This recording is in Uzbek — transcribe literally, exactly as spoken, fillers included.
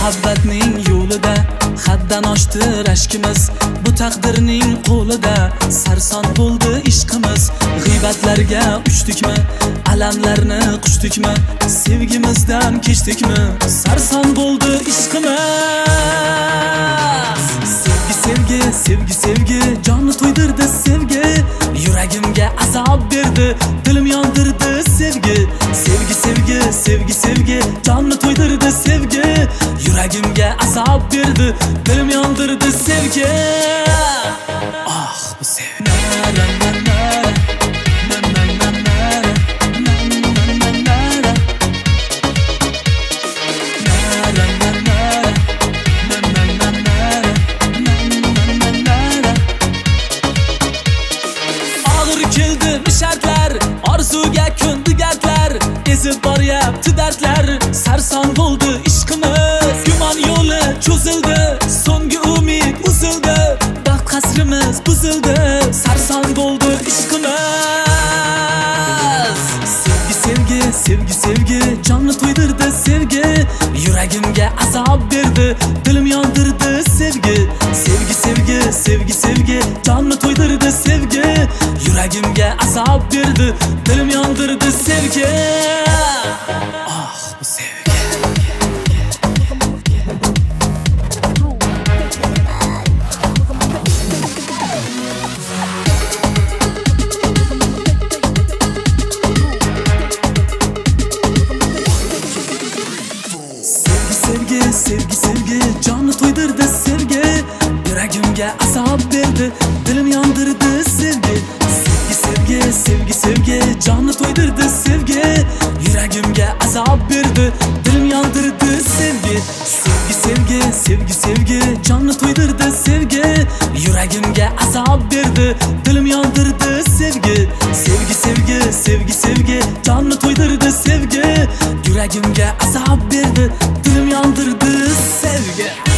Muhabbatning yo'lida haddan oshdi rashkimiz, bu taqdirning qo'lida sarson bo'ldi ishqimiz. G'iybatlarga uchdikmi, alamlarni quchdikmi, sevgimizdan kechdikmi, sarson bo'ldi ishqimiz. Sevgi sevgi sevgi sevgi jonni to'ydirdi sevgi, yuragimga azob berdi, dilim yondirdi sevgi. Sevgi sevgi sevgi sevgi jonni to'ydirdi sevgi, yuragimga azob berdi, dilim yondirdi sevgi. Ah bu sevgi. Shartlar, orzuga ko'ndi gardlar, ezib boryapti dardlar, sarson bo'ldi ishqimiz. Gumon yo'li cho'zildi, so'nggi umid uzildi, baxt qasrimiz buzildi, sarson bo'ldi ishqimiz. Sevgi sevgi sevgi sevgi jonni to'ydirdi sevgi, yuragimga azob berdi, dilim yondirdi sevgi. Sevgi sevgi sevgi sevgi jonni to'ydirdi sevgi, yuragimga azob berdi, dilim yondirdi sevgi. Ah bu sevgi. Sevgi sevgi sevgi jonni to'ydirdi sevgi, yuragimga azob berdi, dilim yondirdi sevgi. Sevgi sevgi sevgi sevgi jonni to'ydirdi sevgi, yuragimga azob berdi, dilim yondirdi sevgi. Sevgi sevgi sevgi sevgi jonni to'ydirdi sevgi, yuragimga azob berdi, dilim yondirdi sevgi. Sevgi sevgi sevgi sevgi jonni to'ydirdi sevgi, yuragimga azob berdi, dilim yondirdi sevgi.